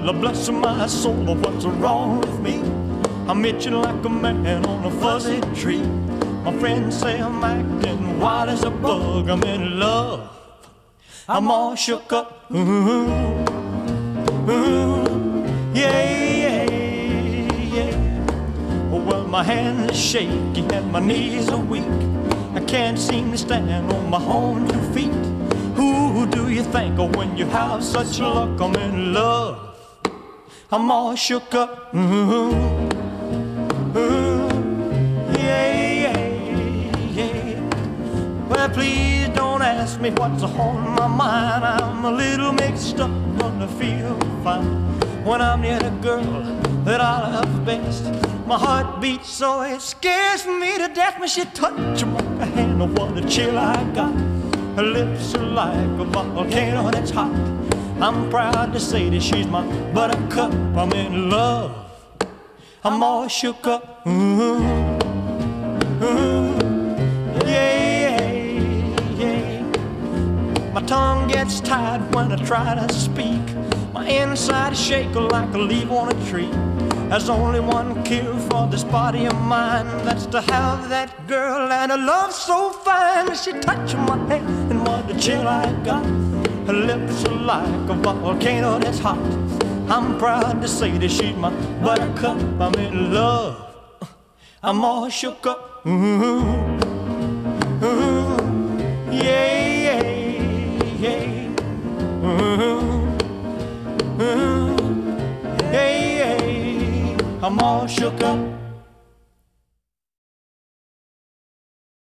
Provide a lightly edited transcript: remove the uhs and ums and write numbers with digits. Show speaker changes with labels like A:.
A: Lord bless my soul, what's wrong with me? I'm itching like a man on a fuzzy tree. My friends say I'm acting wild as a bug. I'm in love, I'm all shook up. Yeah, yeah. Well, my hands are shaky and my knees are weak. I can't seem to stand on my own 2 feet. Who do you think of when you have such luck? I'm in love, I'm all shook up. Yeah. Well, please don't ask me what's on my mind. I'm a little mixed up, but I feel fine when I'm near the girl that I love best. My heart beats so it scares me to death when she touches my hand. Oh, what a chill I got. Her lips are like a volcano that's hot. I'm proud to say that she's my buttercup. I'm in love, I'm all shook up. Yeah. My tongue gets tied when I try to speak. My inside is shaking like a leaf on a tree. There's only one cure for this body of mine. That's to have that girl and a love so fine. She touched my hand and what a chill I got. Her lips are like a volcano that's hot. I'm proud to say that she's my buttercup. I'm in love, I'm all shook up. Yeah. I'm all shook up.